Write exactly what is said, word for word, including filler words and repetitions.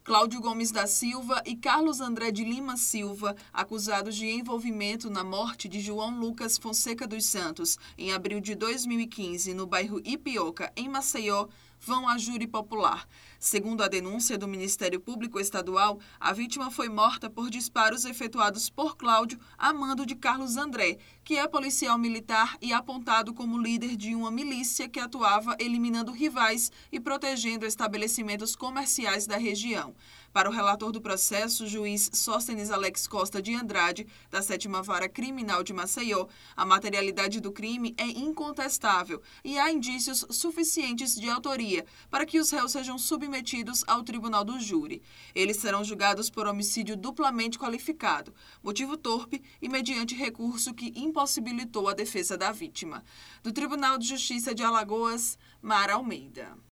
Cláudio Gomes da Silva e Carlos André de Lima Silva, acusados de envolvimento na morte de João Lucas Fonseca dos Santos, em abril de dois mil e quinze, no bairro Ipioca, em Maceió, vão a júri popular. Segundo a denúncia do Ministério Público Estadual, a vítima foi morta por disparos efetuados por Cláudio a mando de Carlos André, que é policial militar e apontado como líder de uma milícia que atuava eliminando rivais e protegendo estabelecimentos comerciais da região. Para o relator do processo, o juiz Sóstenes Alex Costa de Andrade, da sétima Vara Criminal de Maceió, a materialidade do crime é incontestável e há indícios suficientes de autoria para que os réus sejam submetidos ao tribunal do júri. Eles serão julgados por homicídio duplamente qualificado, motivo torpe e mediante recurso que impossibilitou a defesa da vítima. Do Tribunal de Justiça de Alagoas, Mara Almeida.